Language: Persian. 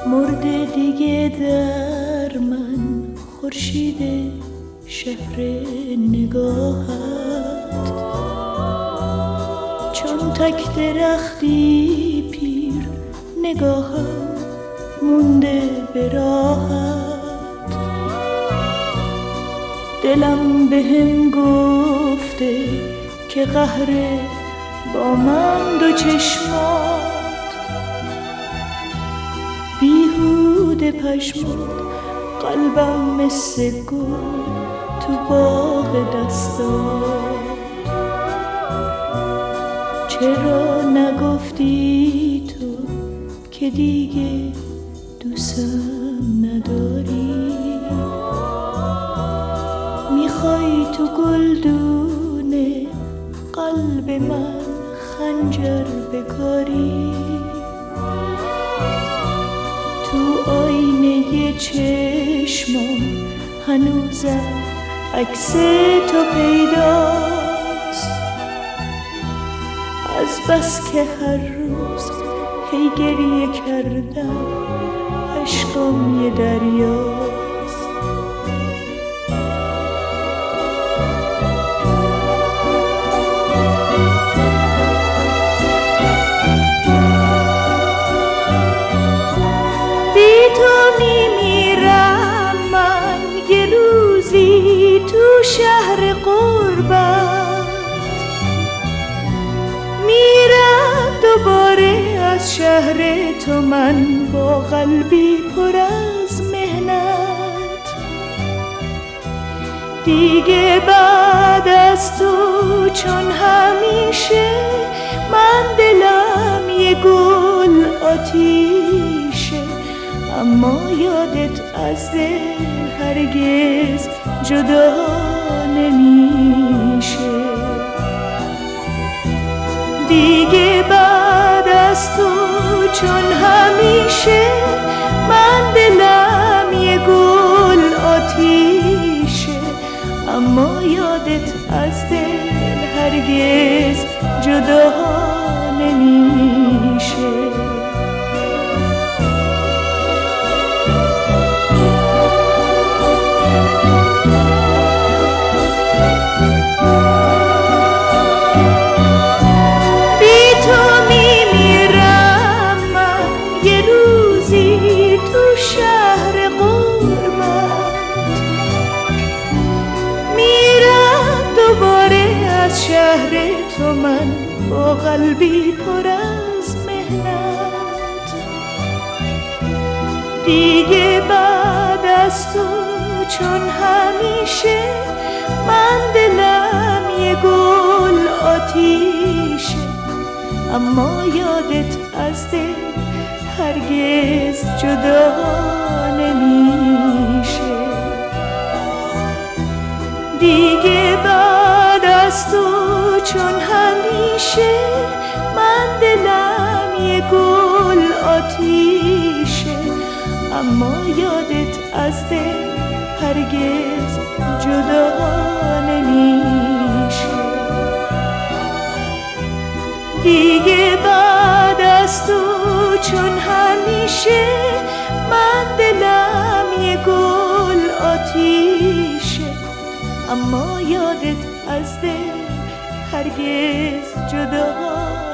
مرده دیگه در من خورشید شهر نگاهت، چون تک درختی پیر نگاهم مونده به راحت. دلم بهم گفته که قهر با من دو چشمات، بیهوده پشمات قلبم مثل گل تو باغ دستات. چرا نگفتی تو که دیگه دوستم نداری؟ میخوای تو گلدونه قلب من خنجر بکاری؟ تو آینه چشمم هنوزم عکس تو پیداست، از بس که هر روز هی گریه کردم عشقم یه دریاست. بی تو میمیرم من یه روزی تو شهر غربت، میرم دوباره از شهر تو من با قلبی پر از مهنت. دیگه بعد از تو چون همیشه من دلم یه گل آتیشه، اما یادت از دل هرگز جدا نمیشه. دیگه بعد از تو چون همیشه من دلم یه گل آتیشه، اما یادت از دل هرگز جدا نمیشه. شهر تو من با قلبی پر از مهنت. دیگه بعد از تو چون همیشه من دلم یه گل آتیشه، اما یادت از دل هرگز جدا نمیشه. دیگه بعد از تو چون همیشه من دلم یه گل آتیشه، اما یادت از دل هرگز جدا نمیشه. دیگه بعد از تو چون همیشه من دلم یه گل آتیشه، اما یادت از دل هرگز جدا